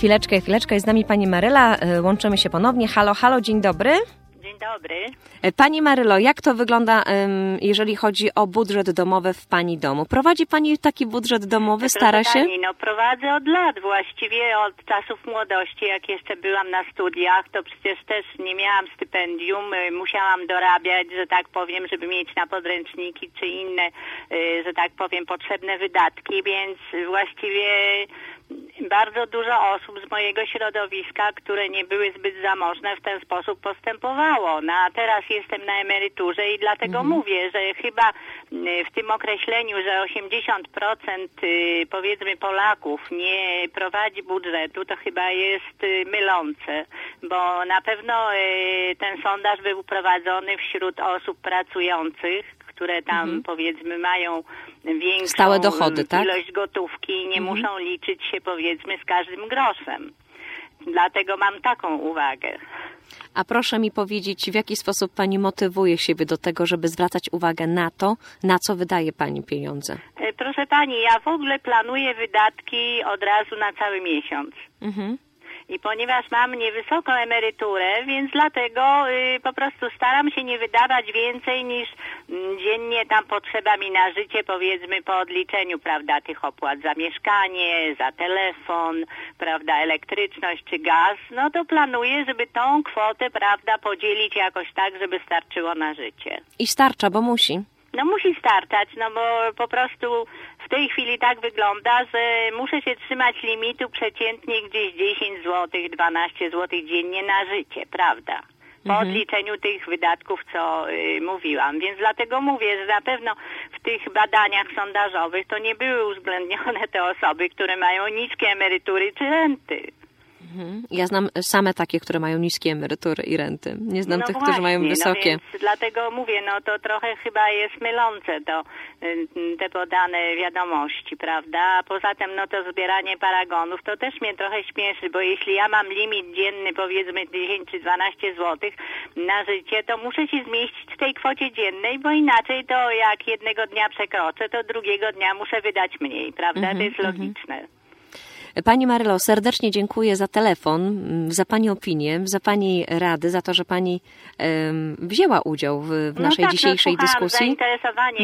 Chwileczkę, jest z nami pani Maryla, łączymy się ponownie. Halo, halo, dzień dobry. Dzień dobry. Pani Marylo, jak to wygląda, jeżeli chodzi o budżet domowy w pani domu? Prowadzi pani taki budżet domowy, stara się? Pani, prowadzę od lat, właściwie od czasów młodości, jak jeszcze byłam na studiach, to przecież też nie miałam stypendium, musiałam dorabiać, że tak powiem, żeby mieć na podręczniki czy inne, że tak powiem, potrzebne wydatki, więc właściwie bardzo dużo osób z mojego środowiska, które nie były zbyt zamożne, w ten sposób postępowało. No a teraz jestem na emeryturze i dlatego mówię, że chyba w tym określeniu, że 80% powiedzmy Polaków nie prowadzi budżetu, to chyba jest mylące, bo na pewno ten sondaż był prowadzony wśród osób pracujących, które tam powiedzmy mają większą stałe dochody, tak? Ilość gotówki i nie muszą liczyć się powiedzmy z każdym groszem. Dlatego mam taką uwagę. A proszę mi powiedzieć, w jaki sposób pani motywuje siebie do tego, żeby zwracać uwagę na to, na co wydaje pani pieniądze? Proszę pani, ja w ogóle planuję wydatki od razu na cały miesiąc. I ponieważ mam niewysoką emeryturę, więc dlatego po prostu staram się nie wydawać więcej niż dziennie tam potrzeba mi na życie, powiedzmy po odliczeniu, prawda, tych opłat za mieszkanie, za telefon, prawda, elektryczność czy gaz, no to planuję, żeby tą kwotę, prawda, podzielić jakoś tak, żeby starczyło na życie. I starcza, bo musi. No musi startać, no bo po prostu w tej chwili tak wygląda, że muszę się trzymać limitu przeciętnie gdzieś 10 zł, 12 zł dziennie na życie, prawda? Po odliczeniu tych wydatków, co mówiłam. Więc dlatego mówię, że na pewno w tych badaniach sondażowych to nie były uwzględnione te osoby, które mają niskie emerytury czy renty. Ja znam same takie, które mają niskie emerytury i renty. Nie znam tych, właśnie, którzy mają wysokie. No więc dlatego mówię, no to trochę chyba jest mylące te podane wiadomości, prawda? A poza tym, no to zbieranie paragonów, to też mnie trochę śmieszy, bo jeśli ja mam limit dzienny, powiedzmy 10 czy 12 zł na życie, to muszę się zmieścić w tej kwocie dziennej, bo inaczej to jak jednego dnia przekroczę, to drugiego dnia muszę wydać mniej, prawda? To jest logiczne. Pani Marylo, serdecznie dziękuję za telefon, za pani opinię, za pani rady, za to, że pani wzięła udział w naszej dzisiejszej dyskusji. Zainteresowanie